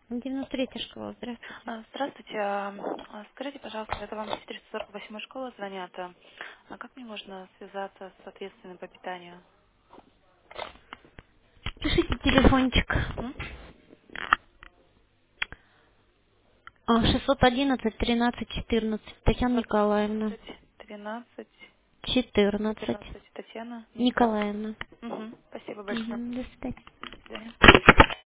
93-я школа, здравствуйте. Здравствуйте. Скажите, пожалуйста, это вам 448 школа звонят. Как мне можно связаться с ответственным по питанию? Пишите телефончик. М? 611 13 14. Татьяна Николаевна. 611 13 14. 14. Татьяна. Николаевна. Угу. Спасибо большое. До свидания. До свидания.